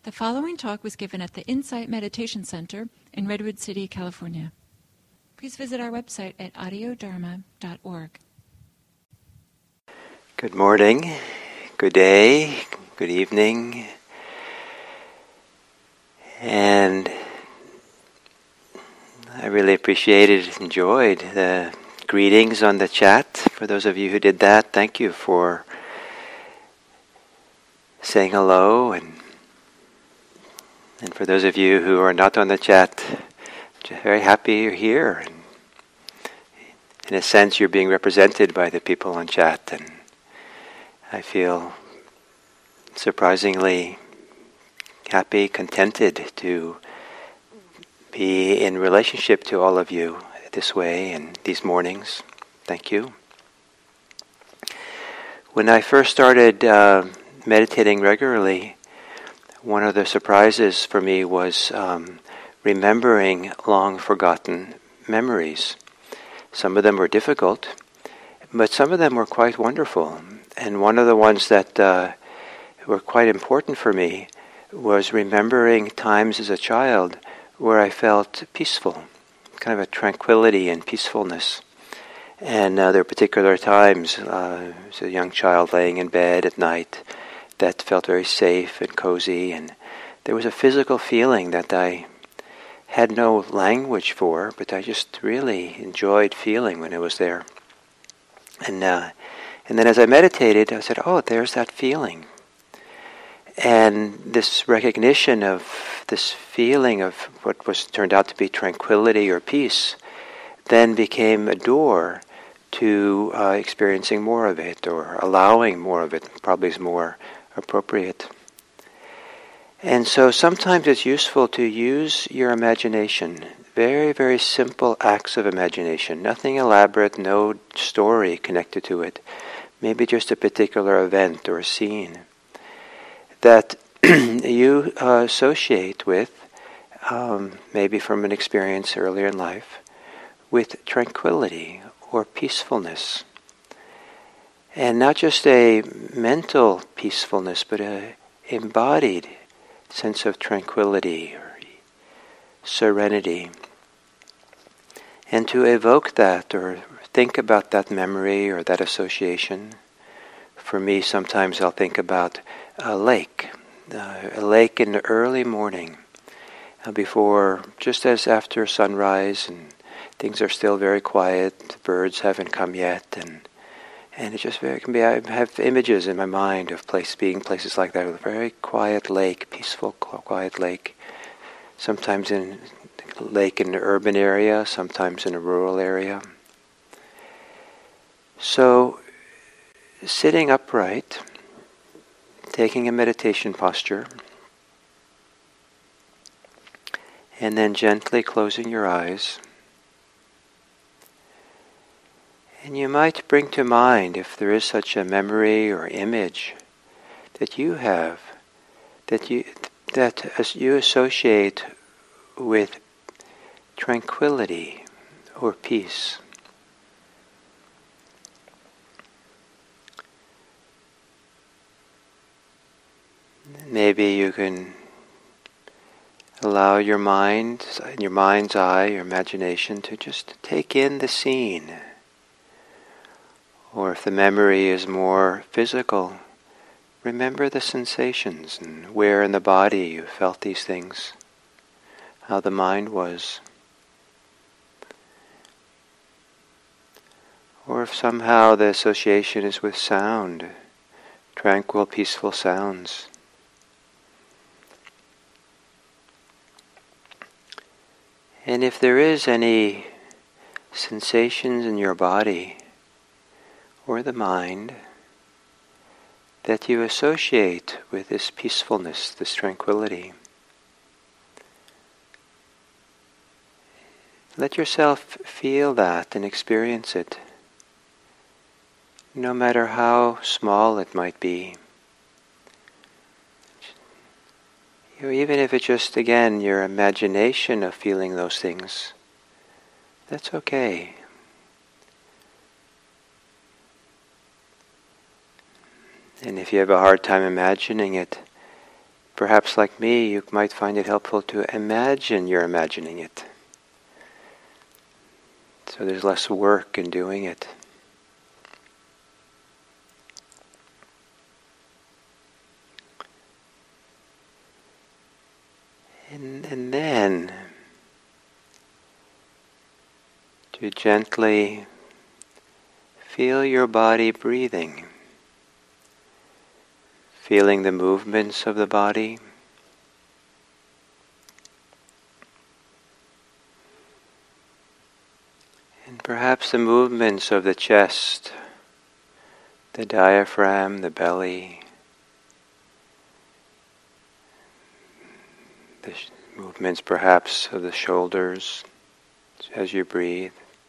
The following talk was given at the Insight Meditation Center in Redwood City, California. Please visit our website at audiodharma.org. Good morning, good day, good evening, and I really appreciated, enjoyed the greetings on the chat. For those of you who did that, thank you for saying hello, and for those of you who are not on the chat, just very happy you're here. And in a sense, you're being represented by the people on chat, and I feel surprisingly happy, contented to be in relationship to all of you this way and these mornings. Thank you. When I first started meditating regularly, one of the surprises for me was remembering long-forgotten memories. Some of them were difficult, but some of them were quite wonderful. And one of the ones that were quite important for me was remembering times as a child where I felt peaceful, kind of a tranquility and peacefulness. And there were particular times, as a young child laying in bed at night, that felt very safe and cozy, and there was a physical feeling that I had no language for, but I just really enjoyed feeling when it was there. And then as I meditated, I said, oh, there's that feeling. And this recognition of this feeling of what was turned out to be tranquility or peace then became a door to experiencing more of it, or allowing more of it, probably is more appropriate. And so sometimes it's useful to use your imagination, very, very simple acts of imagination, nothing elaborate, no story connected to it, maybe just a particular event or a scene that you associate with, maybe from an experience earlier in life, with tranquility or peacefulness. And not just a mental peacefulness, but an embodied sense of tranquility or serenity. And to evoke that or think about that memory or that association. For me, sometimes I'll think about a lake in the early morning, just as after sunrise, and things are still very quiet, the birds haven't come yet, and it's just I have images in my mind of places like that, with a very quiet lake, peaceful, quiet lake. Sometimes in a lake in the urban area, sometimes in a rural area. So, sitting upright, taking a meditation posture, and then gently closing your eyes. And you might bring to mind, if there is such a memory or image that you have, that you associate with tranquility or peace. Maybe you can allow your mind, in your mind's eye, your imagination, to just take in the scene. Or if the memory is more physical, remember the sensations and where in the body you felt these things, how the mind was. Or if somehow the association is with sound, tranquil, peaceful sounds. And if there is any sensations in your body or the mind that you associate with this peacefulness, this tranquility, let yourself feel that and experience it, no matter how small it might be. Even if it's just, again, your imagination of feeling those things, that's okay. And if you have a hard time imagining it, perhaps like me, you might find it helpful to imagine you're imagining it. So there's less work in doing it. And then to gently feel your body breathing, feeling the movements of the body. And perhaps the movements of the chest, the diaphragm, the belly, the movements perhaps of the shoulders as you breathe.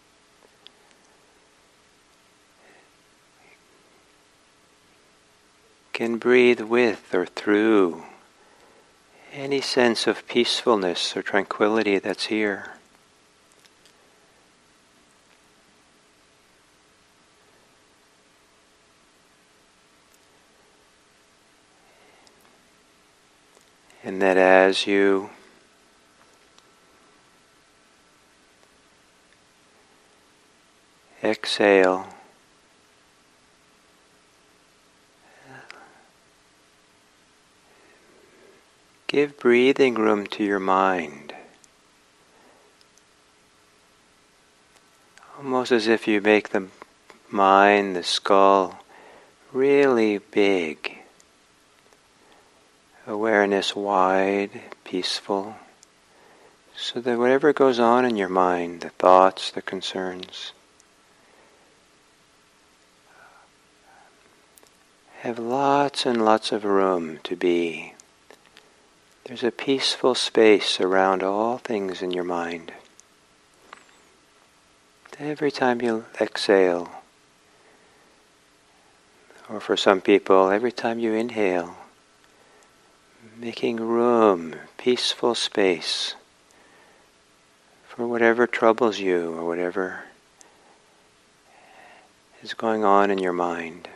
Can breathe with or through any sense of peacefulness or tranquility that's here. And that as you exhale, give breathing room to your mind. Almost as if you make the mind, the skull, really big. Awareness wide, peaceful, so that whatever goes on in your mind, the thoughts, the concerns, have lots and lots of room to be. There's a peaceful space around all things in your mind. Every time you exhale, or for some people, every time you inhale, making room, peaceful space for whatever troubles you or whatever is going on in your mind.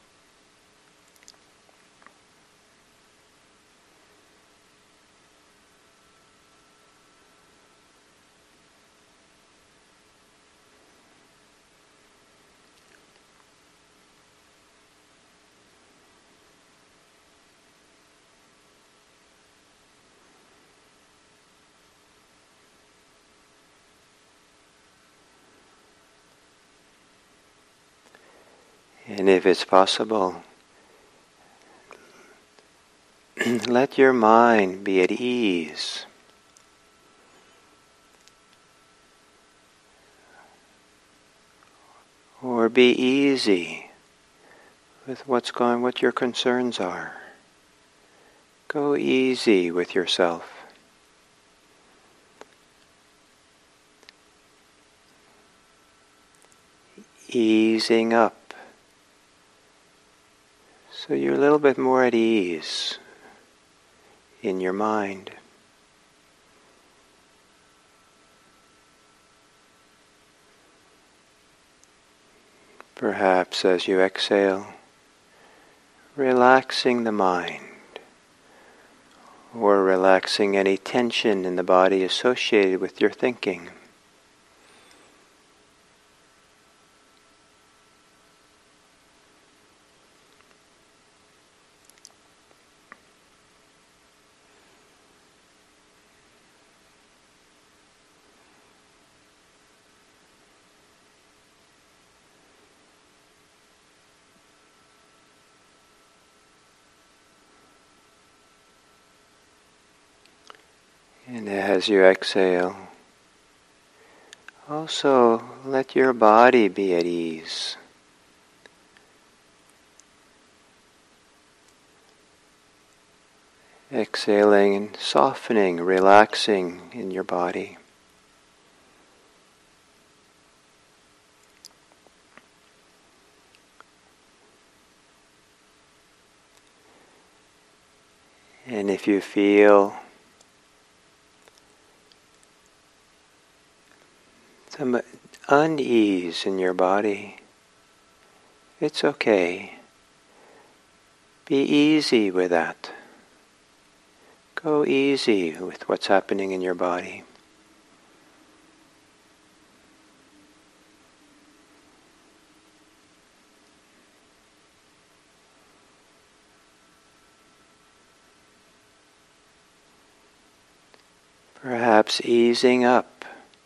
And if it's possible, let your mind be at ease. Or be easy with what your concerns are. Go easy with yourself. Easing up. So you're a little bit more at ease in your mind. Perhaps as you exhale, relaxing the mind, or relaxing any tension in the body associated with your thinking. And as you exhale, also let your body be at ease. Exhaling and softening, relaxing in your body. And if you feel some unease in your body, it's okay. Be easy with that. Go easy with what's happening in your body. Perhaps easing up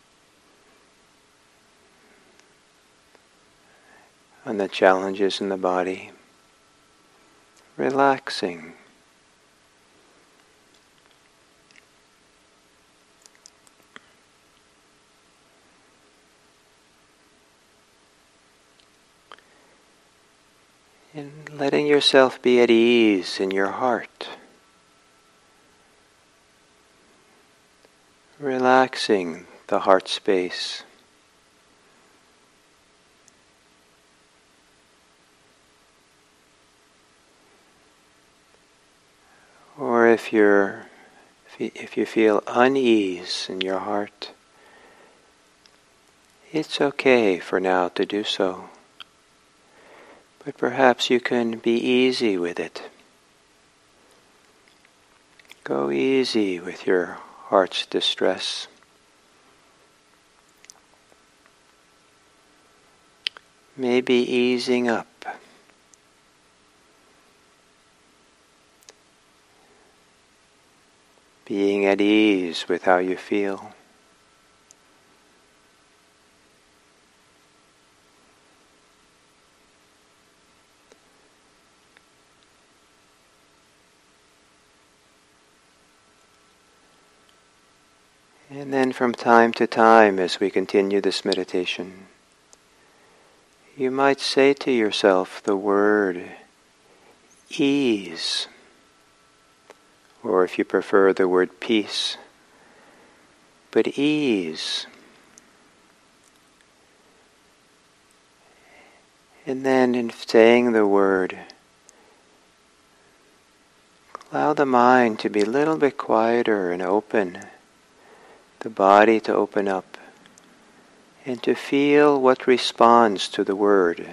on the challenges in the body, relaxing. And letting yourself be at ease in your heart. Relaxing the heart space. Or if you feel unease in your heart, it's okay for now to do so. But perhaps you can be easy with it. Go easy with your heart's distress. Maybe easing up. Being at ease with how you feel. And then from time to time, as we continue this meditation, you might say to yourself the word ease, or if you prefer the word peace, but ease. And then in saying the word, allow the mind to be a little bit quieter and open, the body to open up, and to feel what responds to the word.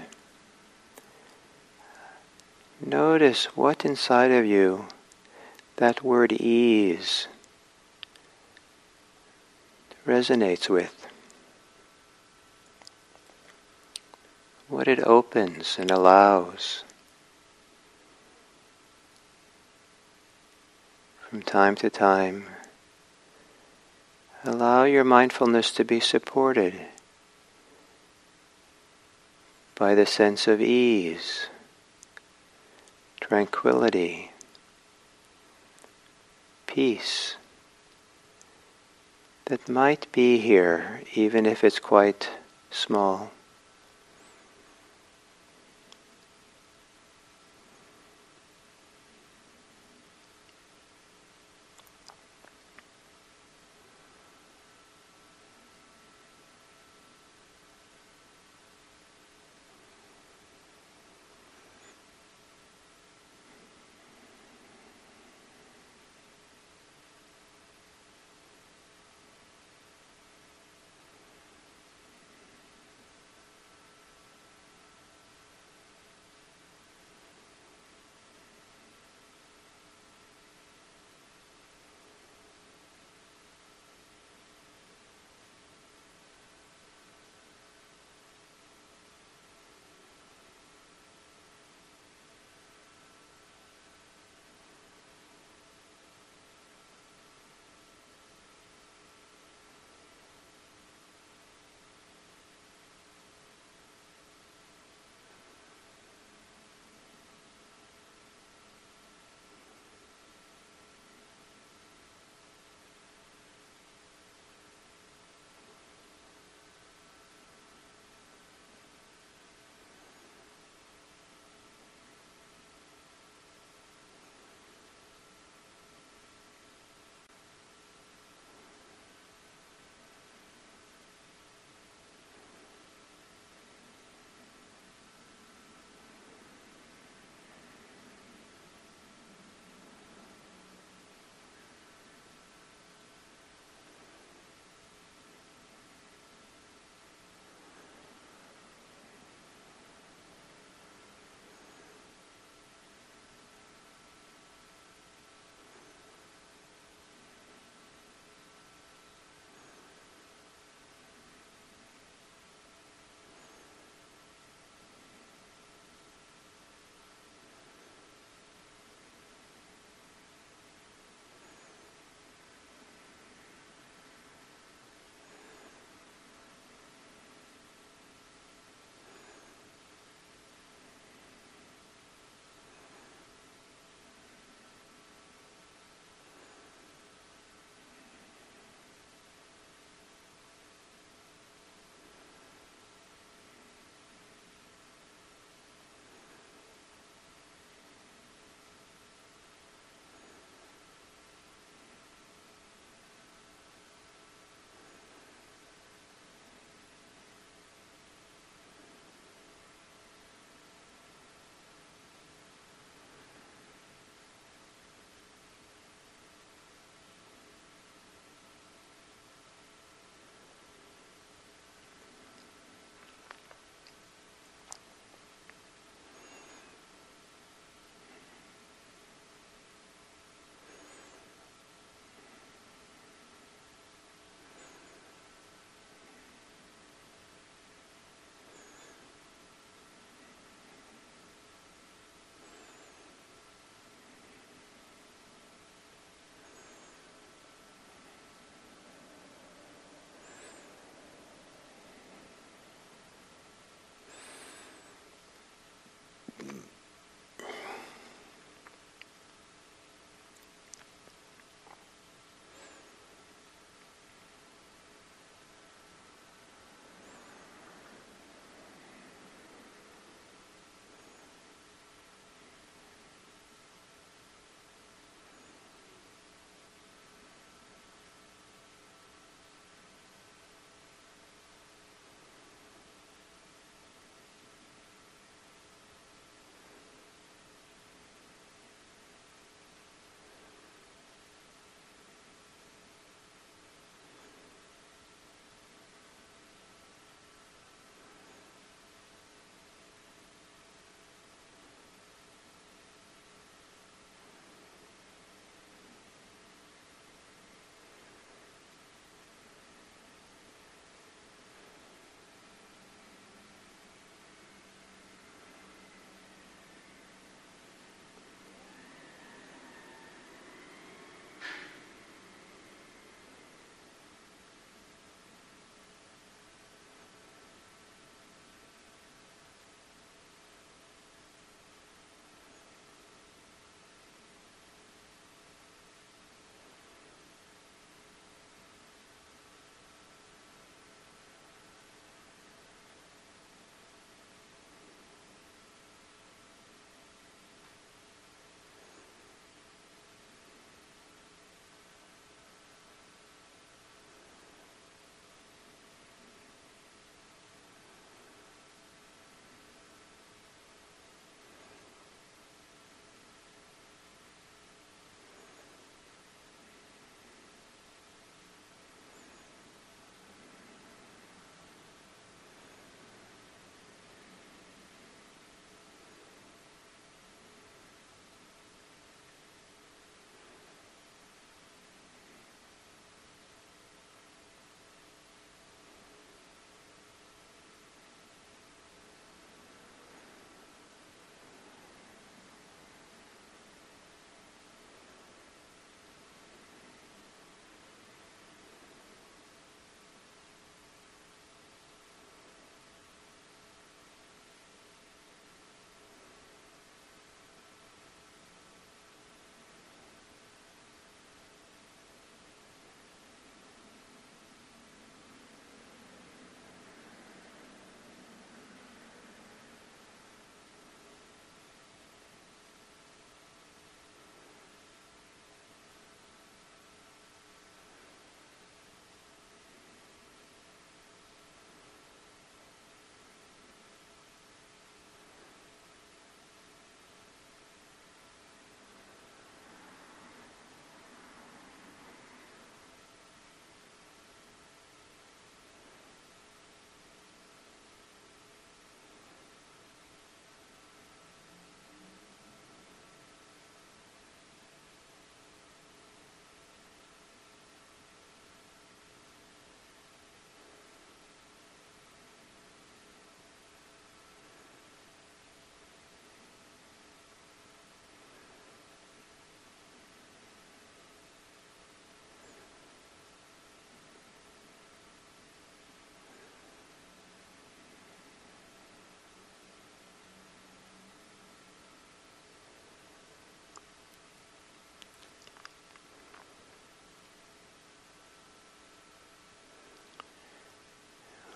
Notice what inside of you that word ease resonates with. What it opens and allows. From time to time, allow your mindfulness to be supported by the sense of ease, tranquility, peace that might be here even if it's quite small.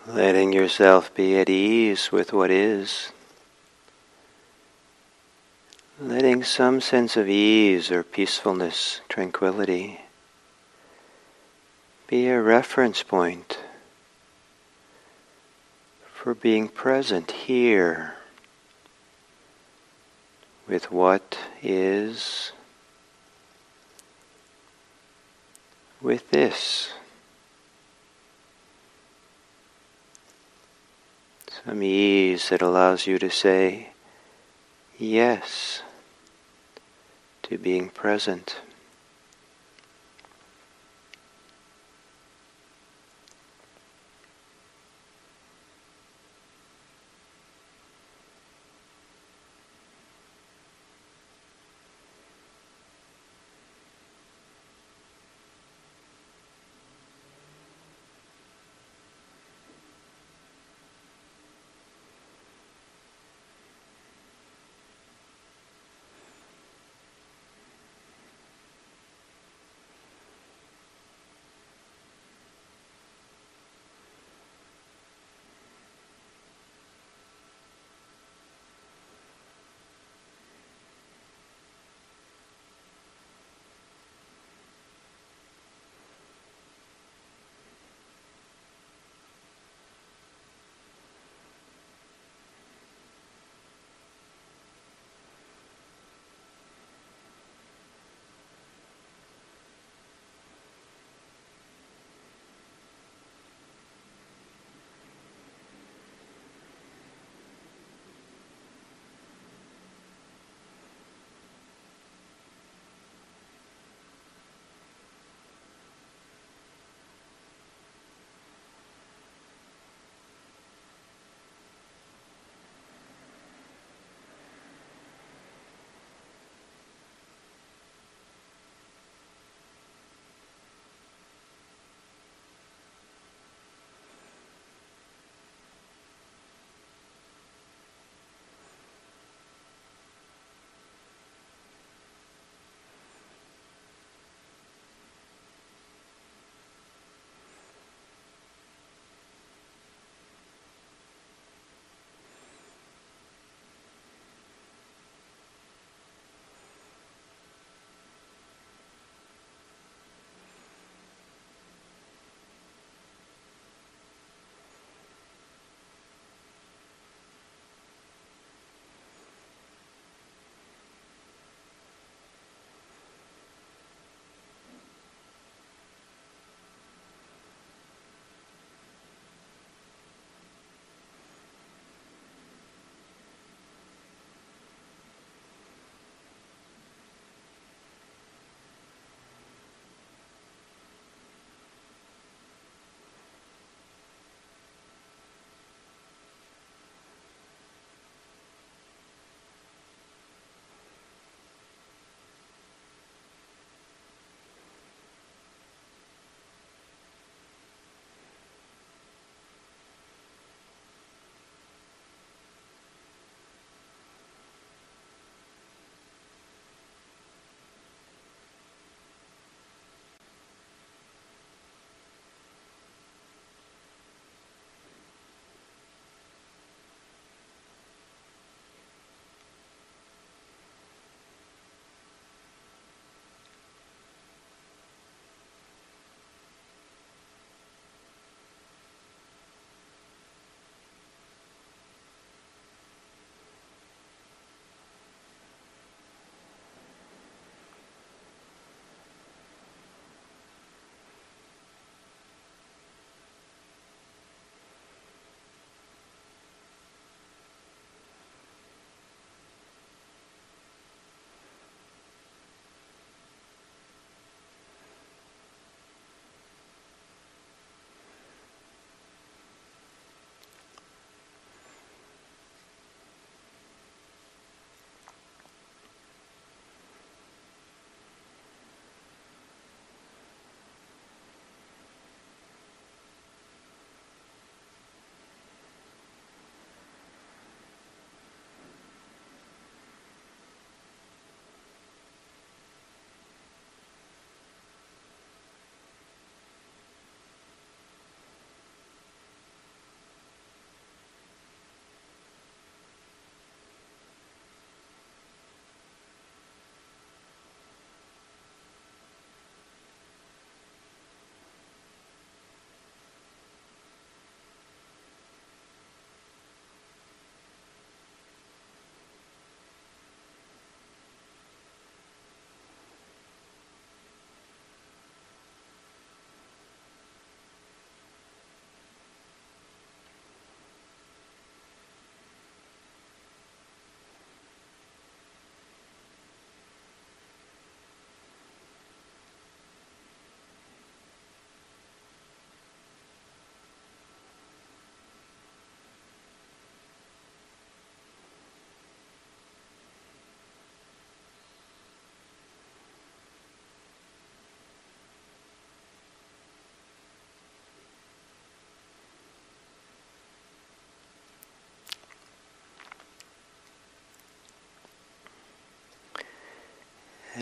letting yourself be at ease with what is. Letting some sense of ease or peacefulness, tranquility, be a reference point for being present here with what is, with this. Some ease that allows you to say yes to being present.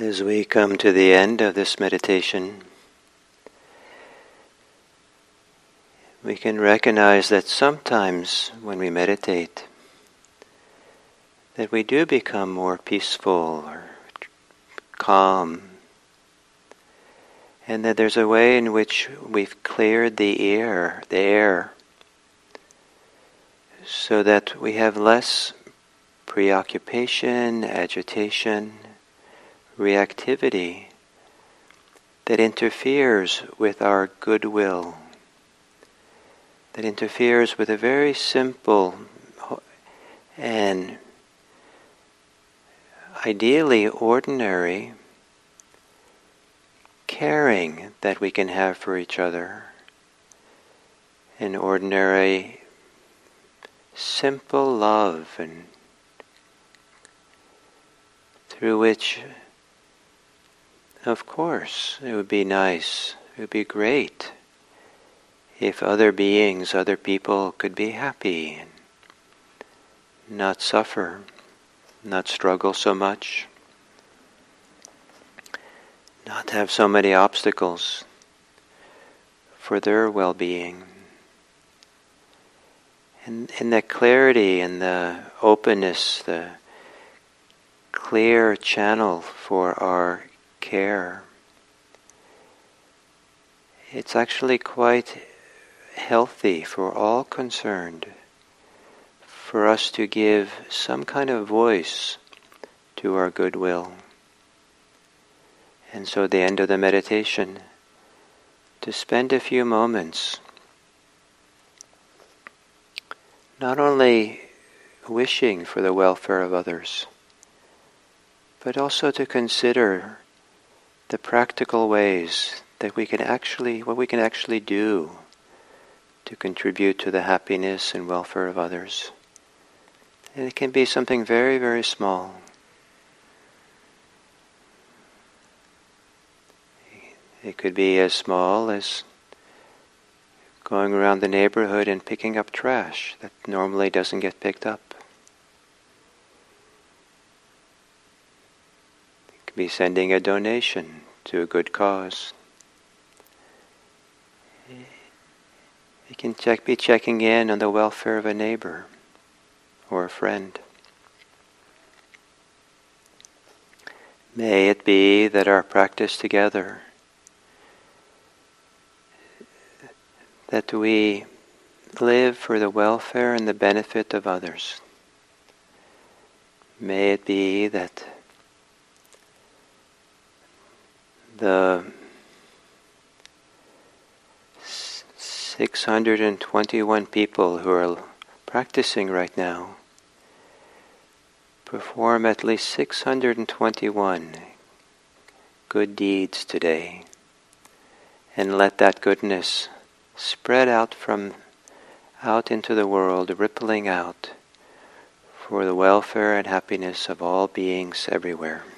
As we come to the end of this meditation, we can recognize that sometimes when we meditate, that we do become more peaceful or calm, and that there's a way in which we've cleared the air, so that we have less preoccupation, agitation, reactivity that interferes with our goodwill, that interferes with a very simple and ideally ordinary caring that we can have for each other, an ordinary simple love, and through which, of course, it would be nice, it would be great if other beings, other people could be happy and not suffer, not struggle so much, not have so many obstacles for their well-being. And the clarity and the openness, the clear channel for our care, it's actually quite healthy for all concerned for us to give some kind of voice to our goodwill. And so at the end of the meditation, to spend a few moments not only wishing for the welfare of others, but also to consider the practical ways that we can actually do to contribute to the happiness and welfare of others. And it can be something very, very small. It could be as small as going around the neighborhood and picking up trash that normally doesn't get picked up. It could be sending a donation to a good cause. You can be checking in on the welfare of a neighbor or a friend. May it be that our practice together, that we live for the welfare and the benefit of others. May it be that the 621 people who are practicing right now perform at least 621 good deeds today, and let that goodness spread out into the world, rippling out for the welfare and happiness of all beings everywhere.